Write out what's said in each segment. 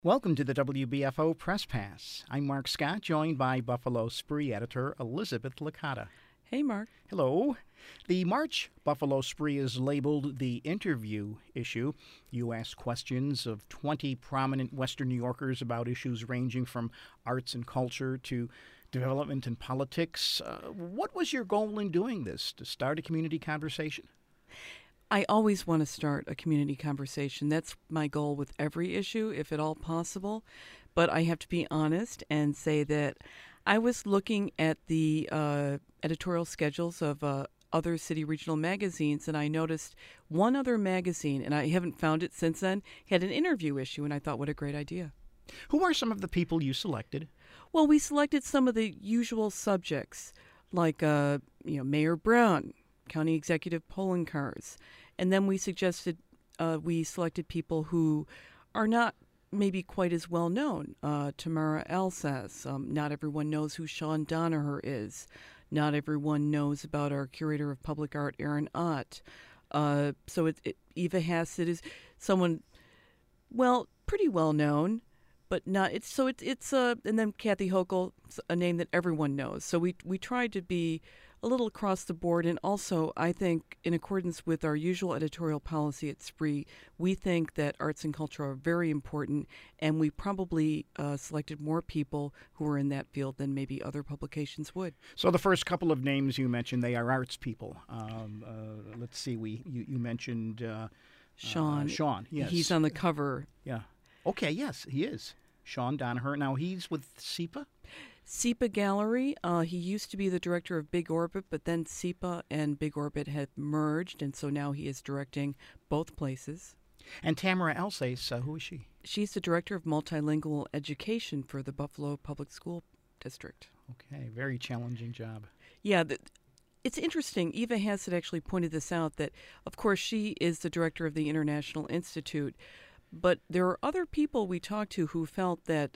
Welcome to the WBFO Press Pass. I'm Mark Scott, joined by Buffalo Spree editor Elizabeth Licata. Hey, Mark. Hello. The March Buffalo Spree is labeled the interview issue. You ask questions of 20 prominent Western New Yorkers about issues ranging from arts and culture to development and politics. What was your goal in doing this? To start a community conversation? I always want to start a community conversation. That's my goal with every issue, if at all possible. But I have to be honest and say that I was looking at the editorial schedules of other city regional magazines, and I noticed one other magazine, and I haven't found it since then, had an interview issue, and I thought, what a great idea. Who are some of the people you selected? Well, we selected some of the usual subjects, like Mayor Brown, County Executive Poloncarz, and then we selected people who are not maybe quite as well known. Tamara Alsace. Not everyone knows who Sean Donaher is. Not everyone knows about our curator of public art, Aaron Ott. So Eva Hassett is someone, well, pretty well known, but not. And then Kathy Hochul, a name that everyone knows. So we tried to be a little across the board, and also I think in accordance with our usual editorial policy at Spree, we think that arts and culture are very important, and we probably selected more people who are in that field than maybe other publications would. So the first couple of names you mentioned, they are arts people. Let's see, you mentioned Sean. Sean, yes. He's on the cover. Yeah. Okay, yes, he is. Sean Donaher. Now he's with SEPA? SEPA Gallery. He used to be the director of Big Orbit, but then SEPA and Big Orbit had merged, and so now he is directing both places. And Tamara Alsace, who is she? She's the director of multilingual education for the Buffalo Public School District. Okay, very challenging job. Yeah, it's interesting. Eva Hassett actually pointed this out, that, of course, she is the director of the International Institute, but there are other people we talked to who felt that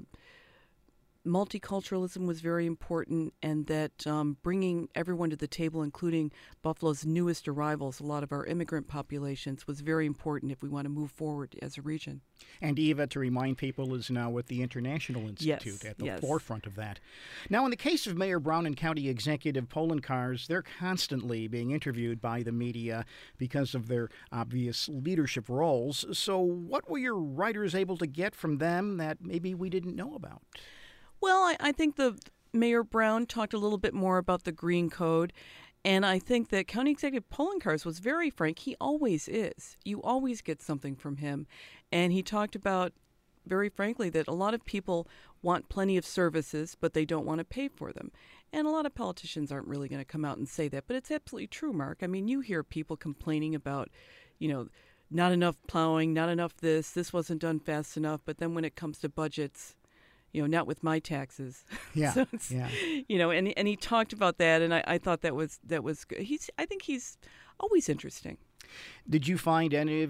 multiculturalism was very important, and that bringing everyone to the table, including Buffalo's newest arrivals, a lot of our immigrant populations, was very important if we want to move forward as a region. And Eva, to remind people, is now with the International Institute at the forefront of that. Now, in the case of Mayor Brown and County Executive Poloncarz, they're constantly being interviewed by the media because of their obvious leadership roles. So what were your writers able to get from them that maybe we didn't know about? Well, I think the Mayor Brown talked a little bit more about the Green Code, and I think that County Executive Poloncarz was very frank. He always is. You always get something from him. And he talked about, very frankly, that a lot of people want plenty of services, but they don't want to pay for them. And a lot of politicians aren't really going to come out and say that, but it's absolutely true, Mark. I mean, you hear people complaining about, not enough plowing, not enough this wasn't done fast enough, but then when it comes to budgets, not with my taxes. Yeah, so yeah. And he talked about that, and I thought that was good. I think he's always interesting. Did you find any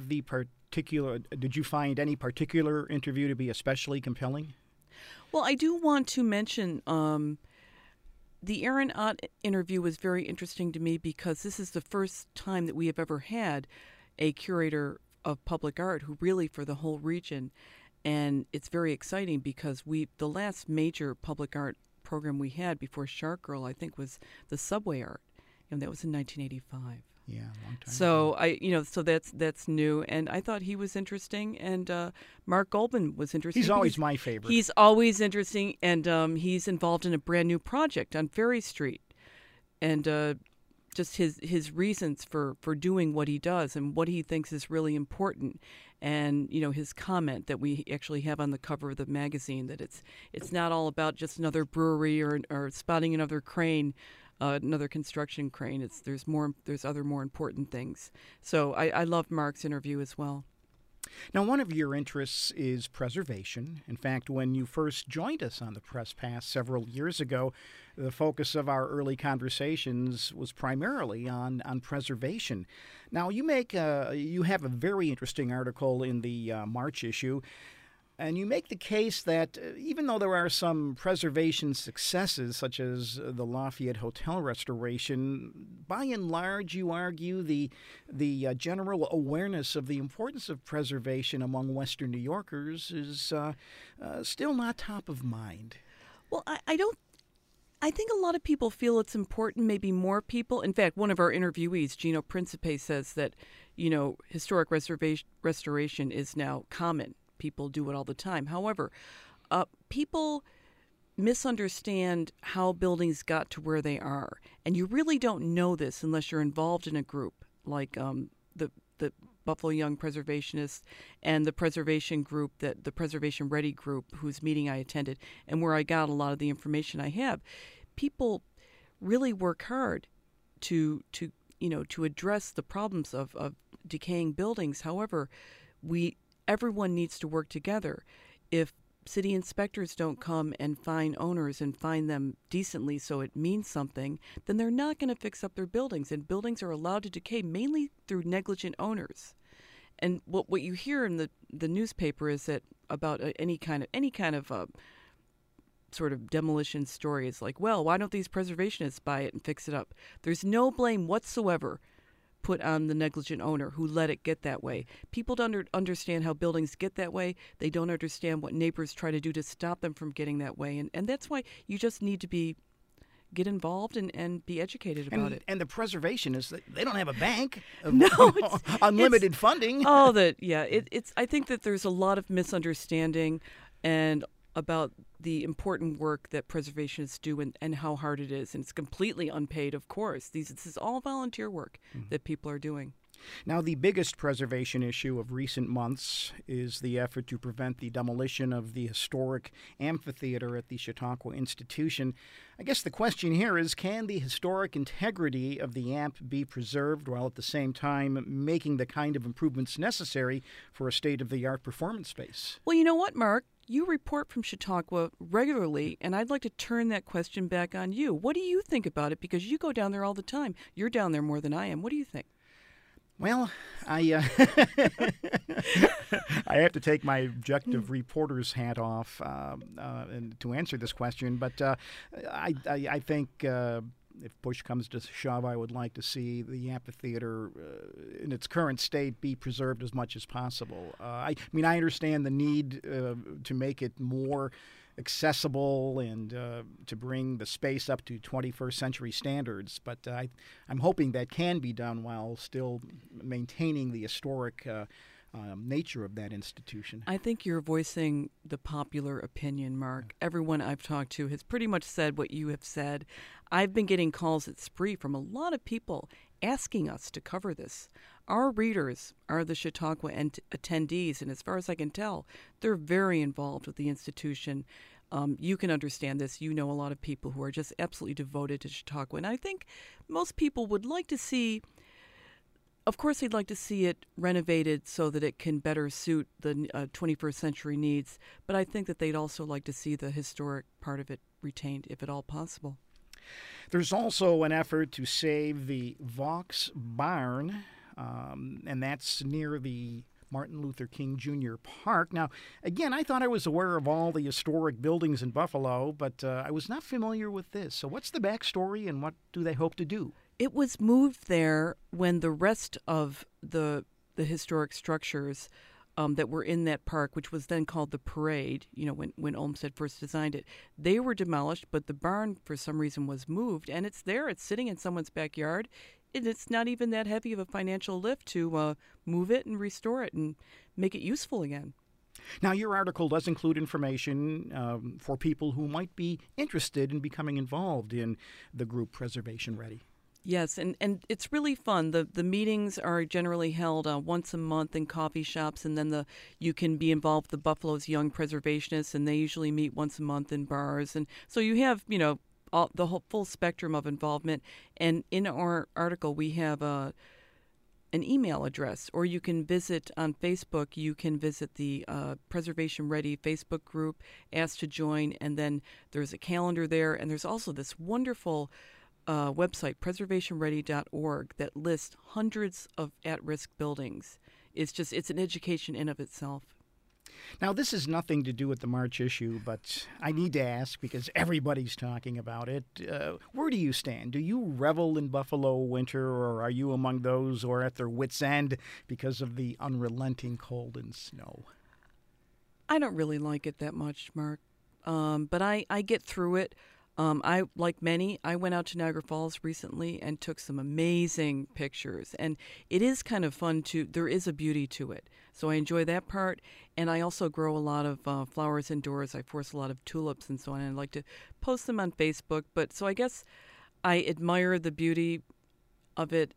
particular interview to be especially compelling? Well, I do want to mention the Aaron Ott interview was very interesting to me because this is the first time that we have ever had a curator of public art who really for the whole region. And it's very exciting because the last major public art program we had before Shark Girl, I think, was the Subway Art, and that was in 1985. Yeah, a long time so ago. So that's new, and I thought he was interesting, and Mark Goldman was interesting. He's always my favorite. He's always interesting, and he's involved in a brand new project on Ferry Street, and just his reasons for doing what he does and what he thinks is really important. And his comment that we actually have on the cover of the magazine, that it's not all about just another brewery or spotting another crane, another construction crane. There's other more important things. So I loved Mark's interview as well. Now, one of your interests is preservation. In fact, when you first joined us on the Press Pass several years ago, the focus of our early conversations was primarily on preservation. Now, you have a very interesting article in the March issue And you make the case that even though there are some preservation successes, such as the Lafayette Hotel restoration, by and large, you argue the general awareness of the importance of preservation among Western New Yorkers is still not top of mind. Well, I think a lot of people feel it's important, maybe more people. In fact, one of our interviewees, Gino Principe, says that, historic restoration is now common. People do it all the time. However, people misunderstand how buildings got to where they are. And you really don't know this unless you're involved in a group like the Buffalo Young Preservationists and the preservation group, the Preservation Ready group, whose meeting I attended and where I got a lot of the information I have. People really work hard to address the problems of decaying buildings. However, everyone needs to work together. If city inspectors don't come and find owners and find them decently so it means something, then they're not going to fix up their buildings. And buildings are allowed to decay mainly through negligent owners. And what you hear in the newspaper is that about any kind of sort of demolition story is like, well, why don't these preservationists buy it and fix it up? There's no blame whatsoever put on the negligent owner who let it get that way. People don't understand how buildings get that way. They don't understand what neighbors try to do to stop them from getting that way. And that's why you just need to get involved and be educated about it. And the preservationists, they don't have a bank of no, unlimited funding. It's I think that there's a lot of misunderstanding and about the important work that preservationists do and how hard it is. And it's completely unpaid, of course. This is all volunteer work that people are doing. Now, the biggest preservation issue of recent months is the effort to prevent the demolition of the historic amphitheater at the Chautauqua Institution. I guess the question here is, can the historic integrity of the amp be preserved while at the same time making the kind of improvements necessary for a state-of-the-art performance space? Well, you know what, Mark? You report from Chautauqua regularly, and I'd like to turn that question back on you. What do you think about it? Because you go down there all the time. You're down there more than I am. What do you think? Well, I have to take my objective reporter's hat off and to answer this question, but I think if push comes to shove, I would like to see the amphitheater in its current state be preserved as much as possible. I understand the need to make it more accessible and to bring the space up to 21st century standards, but I'm hoping that can be done while still maintaining the historic nature of that institution. I think you're voicing the popular opinion, Mark. Everyone I've talked to has pretty much said what you have said. I've been getting calls at Spree from a lot of people asking us to cover this. Our readers are the Chautauqua attendees, and as far as I can tell, they're very involved with the institution. You can understand this. You know a lot of people who are just absolutely devoted to Chautauqua, and I think most people would like to see, of course, they'd like to see it renovated so that it can better suit the 21st century needs, but I think that they'd also like to see the historic part of it retained, if at all possible. There's also an effort to save the Vaux Barn, and that's near the Martin Luther King Jr. Park. Now, again, I thought I was aware of all the historic buildings in Buffalo, but I was not familiar with this. So what's the backstory, and what do they hope to do? It was moved there when the rest of the historic structures that were in that park, which was then called the Parade, when Olmsted first designed it, they were demolished, but the barn, for some reason, was moved, and it's there. It's sitting in someone's backyard, and it's not even that heavy of a financial lift to move it and restore it and make it useful again. Now, your article does include information for people who might be interested in becoming involved in the group Preservation Ready. Yes, and it's really fun. The meetings are generally held once a month in coffee shops, and then you can be involved with the Buffalo's Young Preservationists, and they usually meet once a month in bars. And so you have, the whole full spectrum of involvement. And in our article, we have an email address, or you can visit on Facebook. You can visit the Preservation Ready Facebook group, ask to join, and then there's a calendar there, and there's also this wonderful website, preservationready.org, that lists hundreds of at-risk buildings. It's an education in of itself. Now, this has nothing to do with the March issue, but I need to ask because everybody's talking about it. Where do you stand? Do you revel in Buffalo winter, or are you among those who are at their wits' end because of the unrelenting cold and snow? I don't really like it that much, Mark, but I get through it. Like many, I went out to Niagara Falls recently and took some amazing pictures. And it is kind of fun there is a beauty to it. So I enjoy that part. And I also grow a lot of flowers indoors. I force a lot of tulips and so on. And I like to post them on Facebook. So I guess I admire the beauty of it.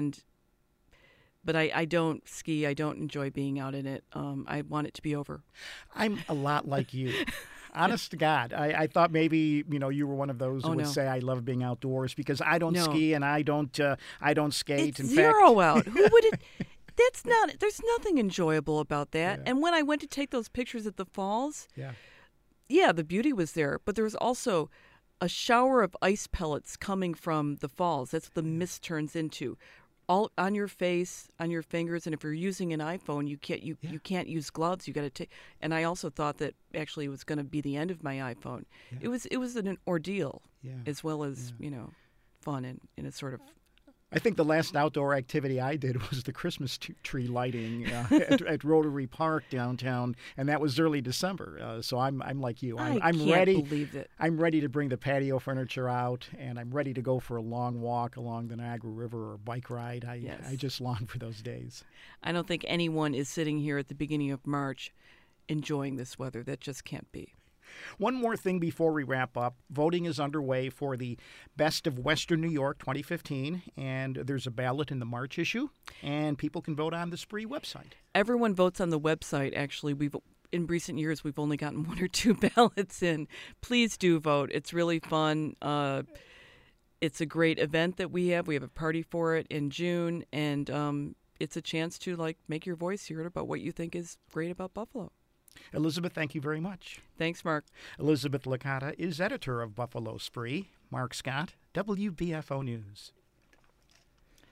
But I don't ski. I don't enjoy being out in it. I want it to be over. I'm a lot like you. Honest to God, I thought maybe you were one of those who would say I love being outdoors because I don't ski and I don't skate. It's zero out. Who would it? That's not. There's nothing enjoyable about that. Yeah. And when I went to take those pictures at the falls, yeah, the beauty was there, but there was also a shower of ice pellets coming from the falls. That's what the mist turns into. All on your face, on your fingers, and if you're using an iPhone, you can't use gloves. You got to take. And I also thought that actually it was going to be the end of my iPhone. Yeah. It was an ordeal, as well as fun in a sort of. I think the last outdoor activity I did was the Christmas tree lighting at Rotary Park downtown, and that was early December. So I'm like you. I'm ready. I can't believe it. I'm ready to bring the patio furniture out, and I'm ready to go for a long walk along the Niagara River or bike ride. I just long for those days. I don't think anyone is sitting here at the beginning of March enjoying this weather. That just can't be. One more thing before we wrap up. Voting is underway for the Best of Western New York 2015, and there's a ballot in the March issue, and people can vote on the Spree website. Everyone votes on the website, actually. In recent years, we've only gotten 1 or 2 ballots in. Please do vote. It's really fun. It's a great event that we have. We have a party for it in June, and it's a chance to make your voice heard about what you think is great about Buffalo. Elizabeth, thank you very much. Thanks, Mark. Elizabeth Licata is editor of Buffalo Spree. Mark Scott, WBFO News.